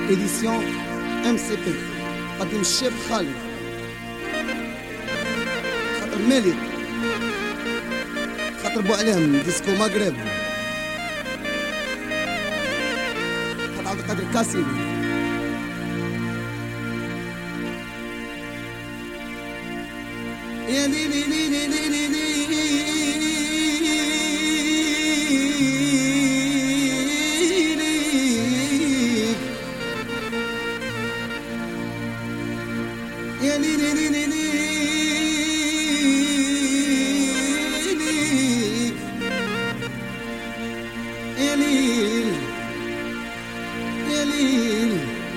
إديسيون MCP قدم الشيخ خالد خاطر مالك خاطر بوعليهم ديسكو مغرب خاطر عبد القادر كاسيلي يا لي لي لي لي لي لي لي يا لي لي لي لي لي يا ليل يا ليل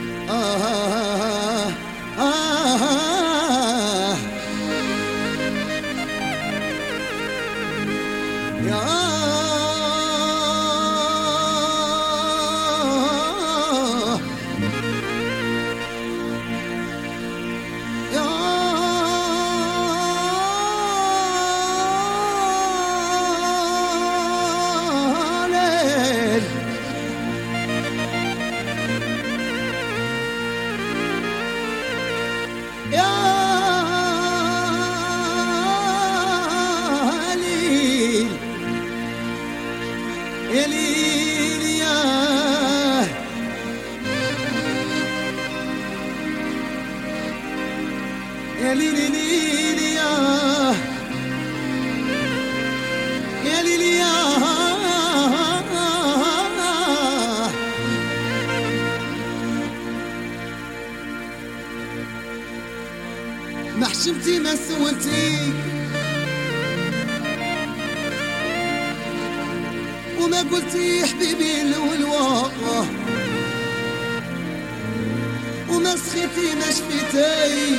يا ليل يا ليل ليل يا ليل ما حشمتي ما سولتي وما قلتي يا حبيبي الولواه وما سخيتي ما شفيتي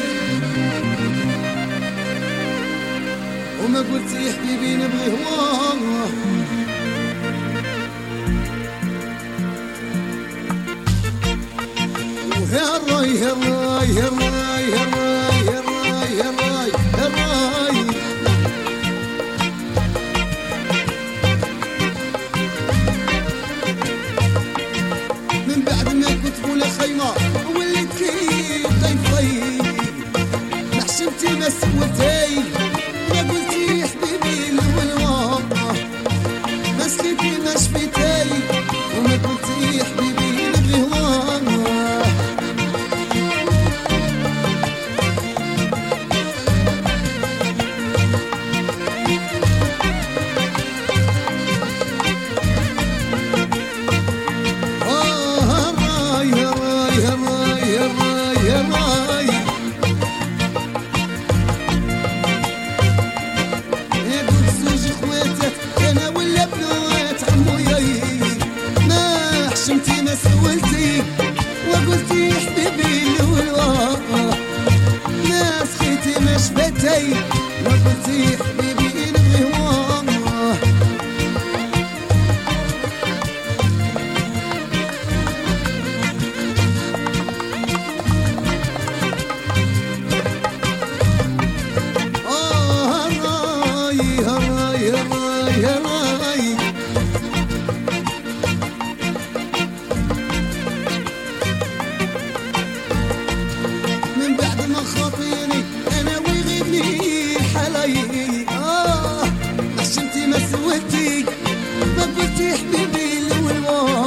وما قلتي يا حبيبي نبغي هواه ويا الراي يا الراي يا الراي يا الراي يا الراي يا الراي يا الراي ولا خيمة وليت كي ضيفي ما حشمتي ما سوتي ما قلتي يا حبيبي الولوة ما سكيتي ما شفيتي وما قلتي يا حبيبي نبغي هواه سولتي وقلتي يا حبيبي الولواه ما سخيتي ما شفيتي وقلتي يا حبيبي نبغي هواه هراي هراي هراي هراي خاطيني انا ويغيبني حلايلي ما حشمتي ما سولتي ما قلتي يا حبيبي الولواه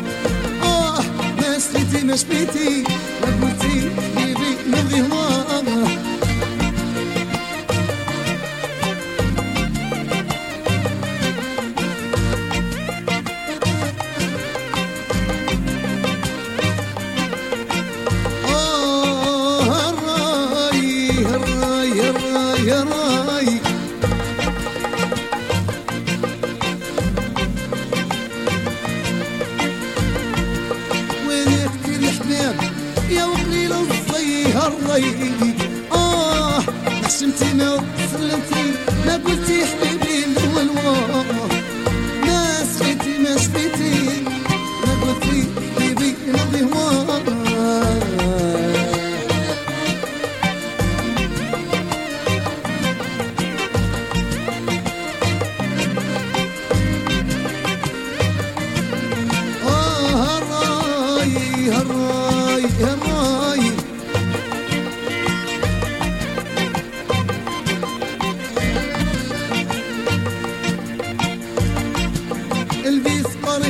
ما سليتي ما شفيتي ما قلتي حبيبي نبغي هواه يا راي وينك الحباب يا وقليل الصيهر رايقي ما حشمتي ما سلمتي ما قلتي يا حبيبي الولواه ما سخيتي ما شفيتي ما قلتي حبيبي نبغي هواه هراي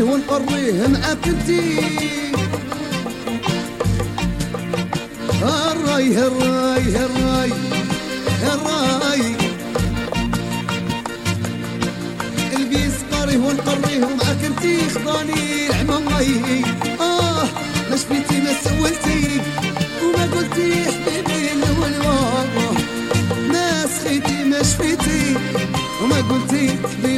نقريه ونقريه معاك انتي. هالراي هالراي هالراي هالراي البيس قريه ونقريه معاك انتي. خضاني العماي ما شفيتي ما سولتي وما قلتي حبيبي الاول. ما سخيتي ما شفيتي وما قلتي